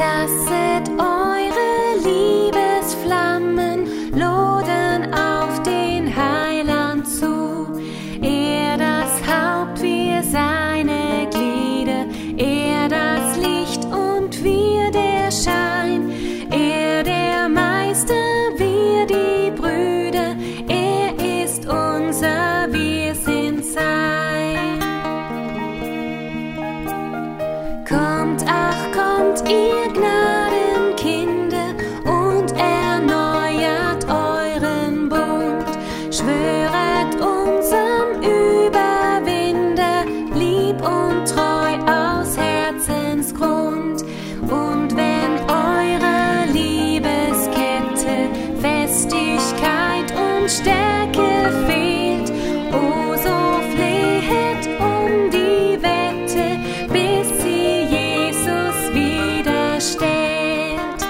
Lasset eure Liebesflammen lodern auf den Heiland zu. Er das Haupt, wir seine Glieder, er das Licht und wir der Schein. Er der Meister, wir die Brüder, er ist unser, wir sind sein. Kommt, ach kommt, ihr Gnadenkinder, und erneuert euren Bund. Schwöret unserem Überwinder, lieb und treu aus Herzensgrund. Und wenn eurer Liebeskette Festigkeit und Stärke fehlt, o so flehet um die Wette, bis sie Jesus widersteht.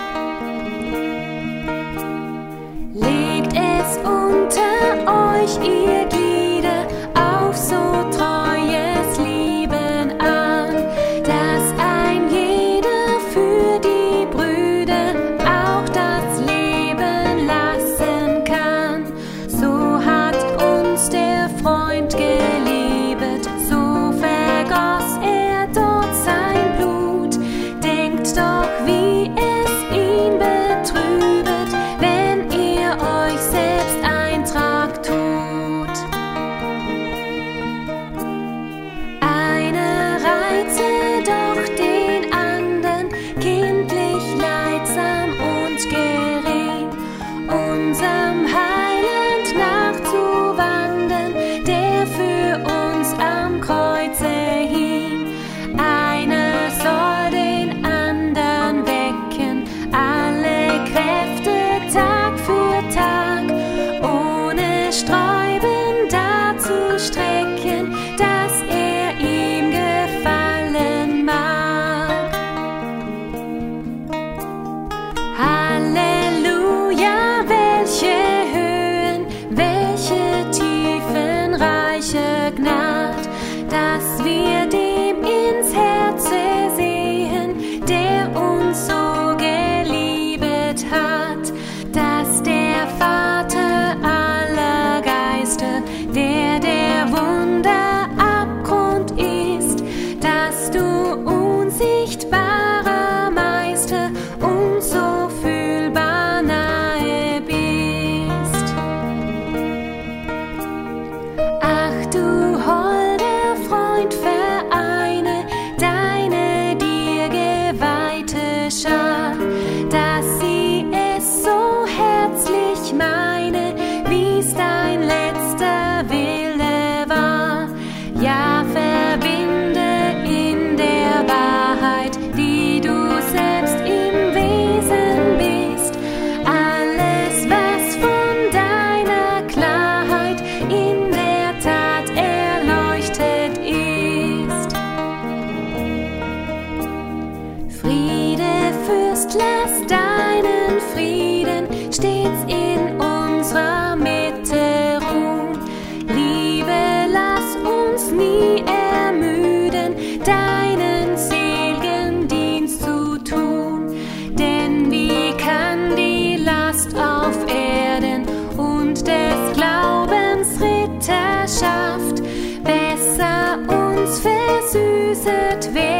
Legt es unter euch, ihr Glieder, auf so treues Lieben an, dass ein jeder für die Brüder auch das Leben lassen kann. So hat uns der Freund geliebet, so vergoss er dort sein Blut. Denkt doch, wie es ihn betrübet, wenn ihr euch selbst Eintrag tut. Einer reize doch den andern, kindlich, leidsam und gering, unserem Heiland nachzuwandern, der für uns am Kreuze hing. Einer soll den andern wecken, alle Kräfte Tag für Tag, ohne Sträuben dazu strecken, dass er ihm gefallen mag. Halleluja, welche Höhen, welche Tiefen, reiche Gnad, dass wir dem ins Herze sehen, der uns so geliebet hat, dass der Vater aller Geister, der Wunder Abgrund ist, dass du unsichtbarer Meister uns so fühlbar nahe bist. Ach du holder Freund, vereine deine dir geweihte Schar, dass sie es so herzlich meine, wie's dein letzter Wille war. Ja, verbinde in der Wahrheit, die du selbst im Wesen bist, alles, was von deiner Klarheit in der Tat erleuchtet ist. Friede, Fürst, lass deinen Frieden stets in unserer Mitte ruhen. Liebe, lass uns nie ermüden, deinen sel'gen Dienst zu tun. Denn wie kann die Last auf Erden und des Glaubens Ritterschaft besser uns versüßet werden,